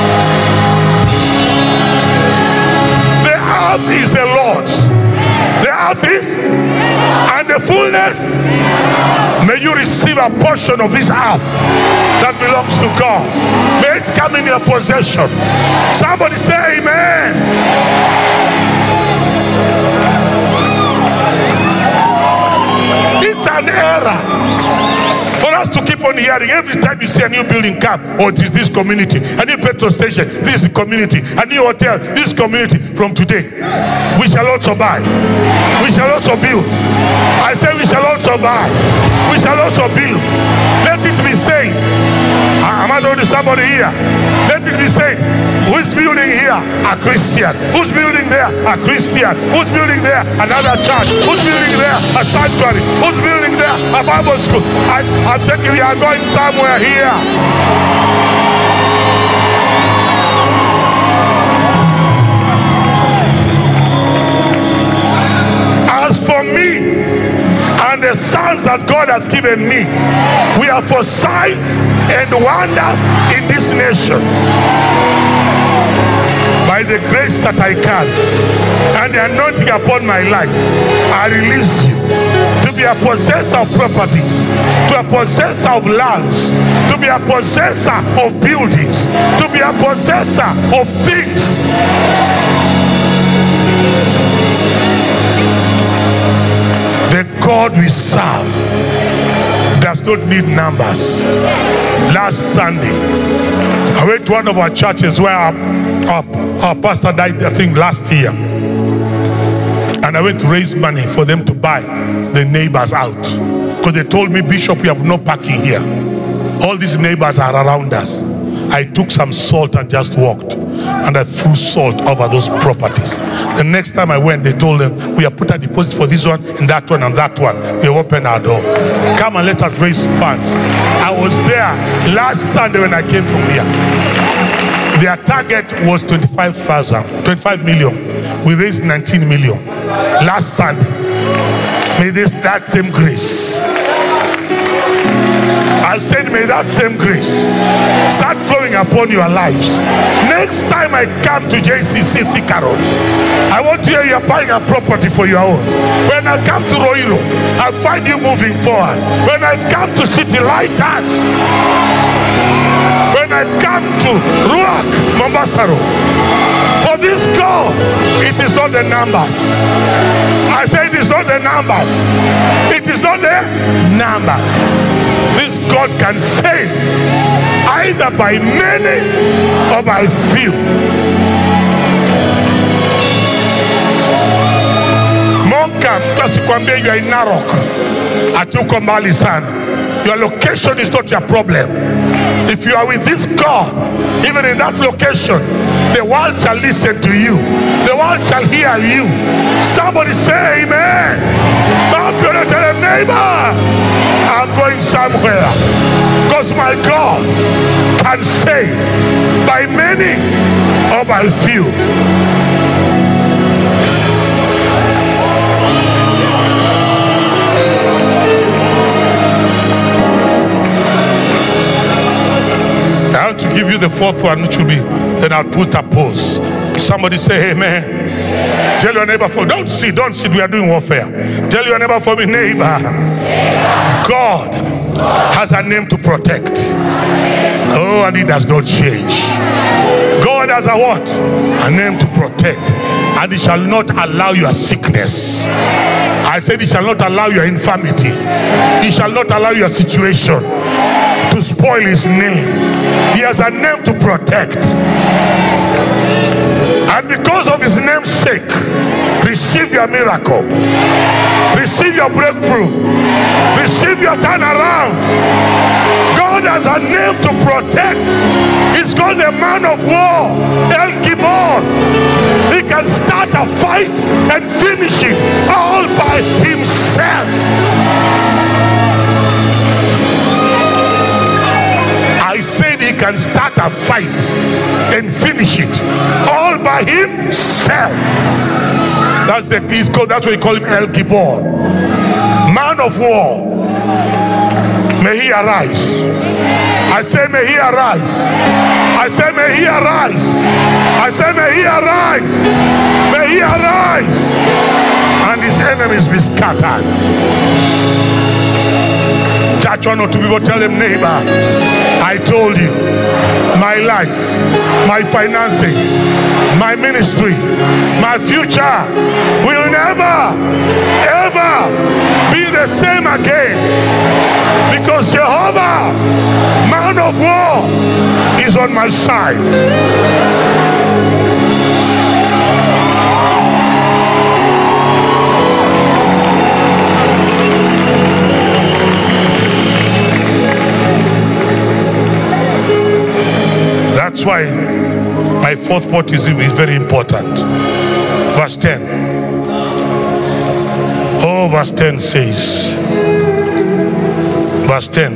The earth is the Lord's, the earth is, and the fullness. May you receive a portion of this earth that belongs to God. May it come in your possession. Somebody say amen. It's an error for us to keep on hearing every time you see a new building come, oh, it is this community, a new petrol station, this community, a new hotel, this community. From today, we shall also buy, we shall also build. I say we shall also buy, we shall also build. Let it be said. Am I talking to somebody here? Let it be said. Who's building here? A Christian. Who's building there? A Christian. Who's building there? Another church. Who's building there? A sanctuary. Who's building there? A Bible school. I'm telling you, we are going somewhere here. As for me and the sons that God has given me, we are for signs and wonders in this nation. By the grace that I can and the anointing upon my life, I release you to be a possessor of properties, to a possessor of lands, to be a possessor of buildings, to be a possessor of things. The God we serve does not need numbers. Last Sunday, I went to one of our churches where our pastor died, I think last year. And I went to raise money for them to buy the neighbors out. Because they told me, Bishop, we have no parking here. All these neighbors are around us. I took some salt and just walked. And I threw salt over those properties. The next time I went, they told them, we have put a deposit for this one and that one and that one. We opened our door. Come and let us raise funds. I was there last Sunday when I came from here. Their target was 25 million. We raised 19 million last Sunday. May that same grace. I said, may that same grace start flowing upon your lives. Next time I come to JCC Thika Road, I want to hear you are buying a property for your own. When I come to Roiro, I find you moving forward. When I come to City Lighters, when I come to Ruak, Mombasa Road, for this God, it is not the numbers. I say it is not the numbers. It is not the numbers. This God can save either by many or by few. Monka, mtasikwambia you are in Narok, atuko mbali sana. Your location is not your problem. If you are with this God, even in that location, the world shall listen to you. The world shall hear you. Somebody say amen. Tell a neighbor, I'm going somewhere. Because my God can save by many or by few. I want to give you the fourth one, which will be, then I'll put a pause. Somebody say amen. Tell your neighbor, don't sit, we are doing warfare. Tell your neighbor for me, neighbor, God has a name to protect. Oh, and it does not change. God has a what? A name to protect. And he shall not allow your sickness. I said he shall not allow your infirmity. He shall not allow your situation to spoil his name. He has a name to protect. And because of his name's sake, receive your miracle, receive your breakthrough, receive your turnaround. God has a name to protect. He's called the man of war, El Gibor. He can start a fight and finish it all by himself. I said he can start a fight and finish it all by himself. That's the piece called, that's what we call him, El Gibor, man of war. May he arise. I say may he arise. I say may he arise. I say may he arise. May he arise. And his his enemies be scattered. Touch one or two people, tell them, neighbor, I told you, my life, my finances, my ministry, my future will never, ever be the same again. Because Jehovah, man of war, is on my side. That's why my fourth point is very important. Verse 10. Oh, verse 10 says, verse 10.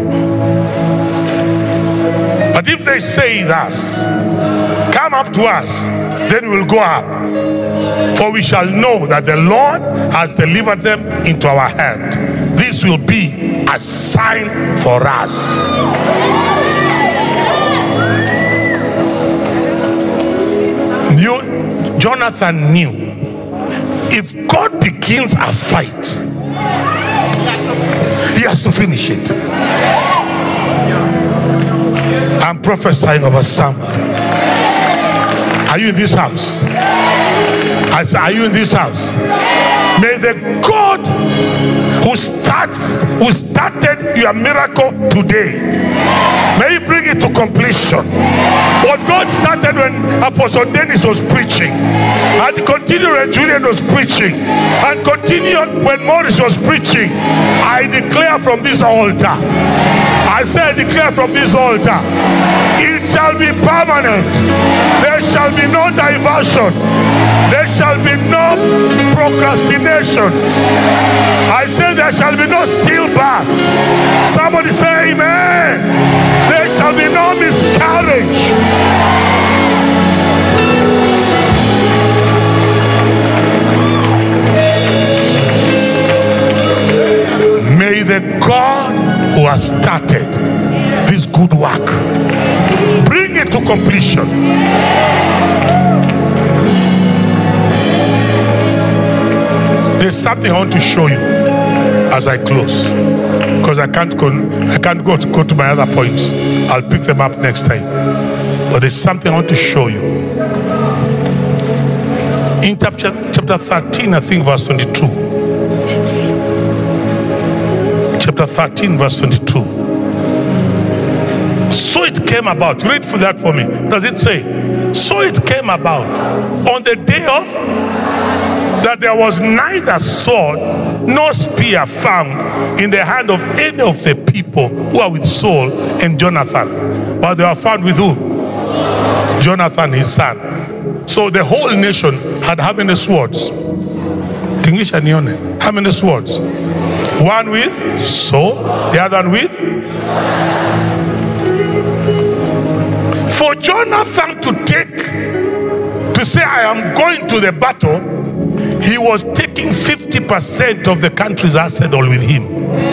But if they say thus, come up to us, then we will go up. For we shall know that the Lord has delivered them into our hand. This will be a sign for us. Jonathan knew if God begins a fight, he has to finish it. I'm prophesying over someone. Are you in this house? I said, are you in this house? May the God who started your miracle today, may he bring it to completion. What God started when Apostle Dennis was preaching, and continued when Julian was preaching, and continued when Morris was preaching, I declare from this altar, I say I declare from this altar, it shall be permanent. There shall be no diversion. There shall be no procrastination. I say there shall be no stillbirth. Somebody say amen. There shall be no miscarriage. May the God who has started this good work bring it to completion. There's something I want to show you as I close, because I can't go to my other points. I'll pick them up next time. But there's something I want to show you. In chapter 13, I think verse 22. Chapter 13, verse 22. So it came about. Read for that for me. Does it say? So it came about on the day of that there was neither sword nor spear found in the hand of any of the people who are with Saul and Jonathan, but they were found with who? Jonathan, his son. So the whole nation had how many swords? How many swords? One with Saul, the other one with. For Jonathan to say I am going to the battle, he was taking 50% of the country's arsenal with him.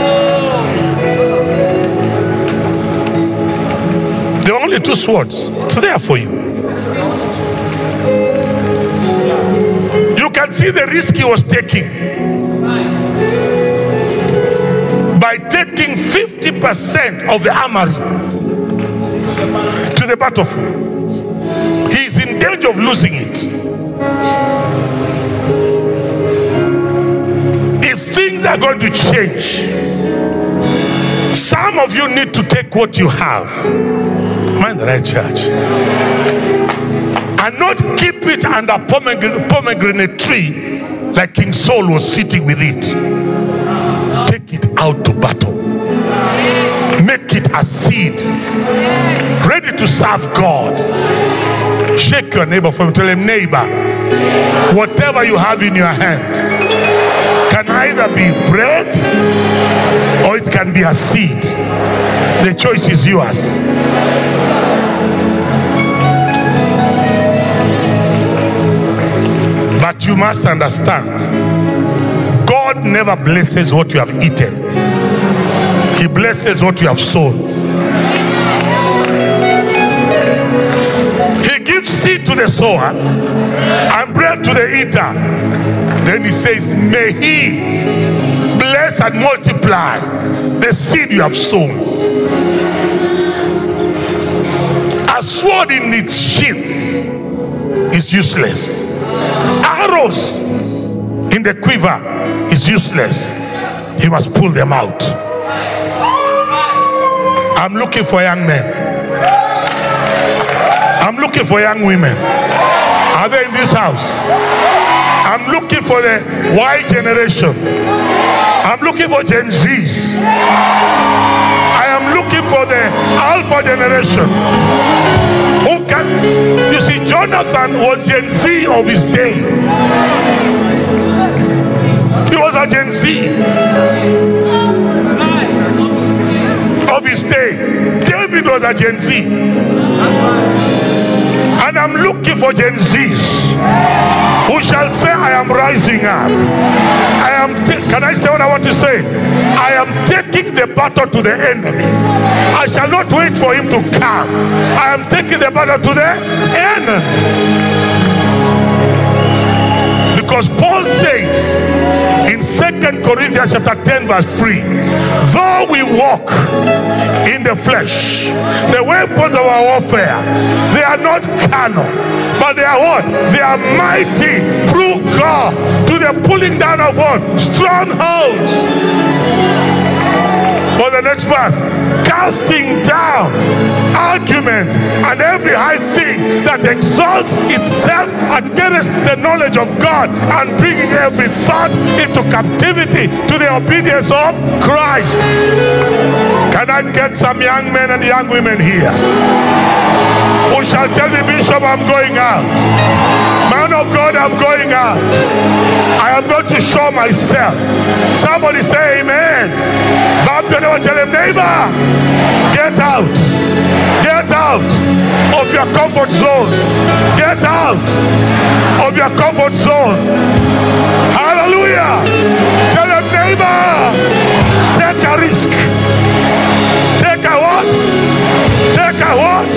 There are only two swords. It's there for you. You can see the risk he was taking by taking 50% of the armory to the battlefield. He is in danger of losing it. If things are going to change, some of you need to take what you have. Mind the right church. And not keep it under pomegranate tree like King Saul was sitting with it. Take it out to battle. Make it a seed ready to serve God. Shake your neighbor for him. Tell him, neighbor, whatever you have in your hand can either be bread or it can be a seed. The choice is yours. But you must understand, God never blesses what you have eaten. He blesses what you have sown. He gives seed to the sower and bread to the eater. Then he says, may he bless and multiply the seed you have sown. A sword in its sheath is useless. Arrows in the quiver is useless. You must pull them out. I'm looking for young men. I'm looking for young women. Are they in this house? I'm looking for the Y generation. I'm looking for Gen Zs. I am looking for the Alpha generation. Who can? You see, Jonathan was Gen Z of his day. He was a Gen Z of his day. David was a Gen Z. And I'm looking for Gen Zs who shall say, I am rising up. Can I say what I want to say? I am taking the battle to the enemy. I shall not wait for him to come. I am taking the battle to the enemy. Because Paul says in 2 Corinthians chapter 10 verse 3, though we walk in the flesh, the weapons of our warfare, they are not carnal, but they are what? They are mighty through God to the pulling down of what? Strongholds. For the next verse, casting down arguments and every high thing that exalts itself against the knowledge of God, and bringing every thought into captivity to the obedience of Christ. Can I get some young men and young women here who shall tell me, Bishop, I'm going out. Man of God, I'm going out. I am going to show myself. Somebody say amen. Tell him, neighbor, get out. Get out of your comfort zone. Get out of your comfort zone. Hallelujah. Tell him, neighbor, take a risk. Take a what? Take a what?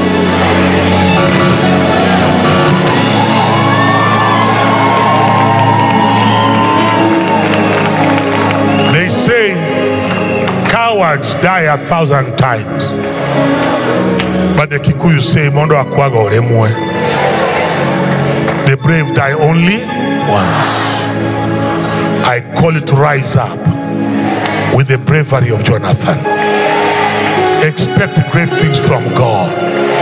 They say cowards die 1,000 times, but the Kikuyu say mondo akwaga olemwe. The brave die only once. I call it rise up with the bravery of Jonathan. Expect great things from God,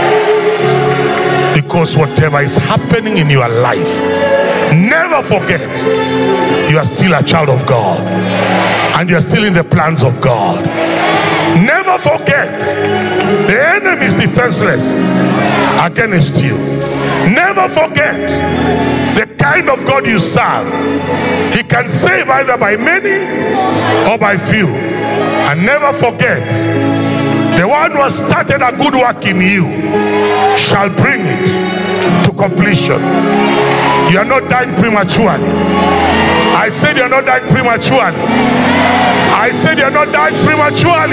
because whatever is happening in your life, never forget you are still a child of God and you are still in the plans of God. Never forget the enemy is defenseless against you. Never forget the kind of God you serve. He can save either by many or by few. And never forget, the one who has started a good work in you shall bring it to completion. You are not dying prematurely. I said you are not dying prematurely. I said you are not dying prematurely.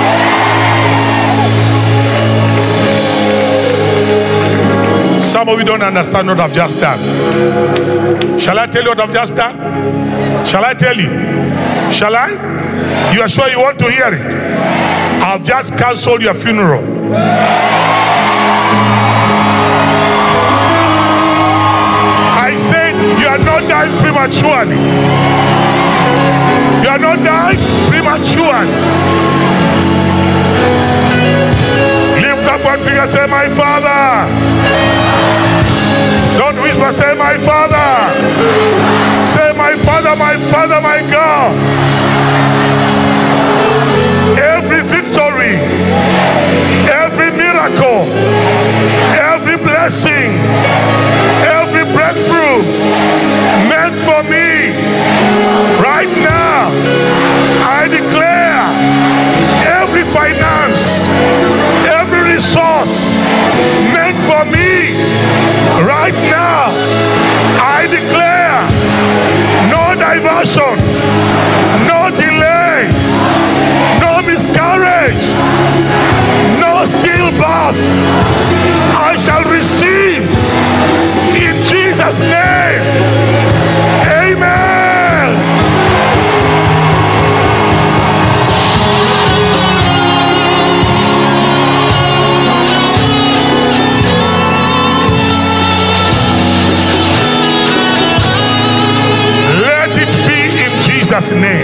Some of you don't understand what I've just done. Shall I tell you what I've just done? Shall I tell you? Shall I? You are sure you want to hear it? I've just cancelled your funeral. I said you are not dying prematurely. You are not dying prematurely. Lift up one finger, say, my Father. Don't whisper, say, my Father. Say, my Father, my Father, my God. Every victory, every miracle, every blessing, every breakthrough meant for me, right now, I declare Jesus' name.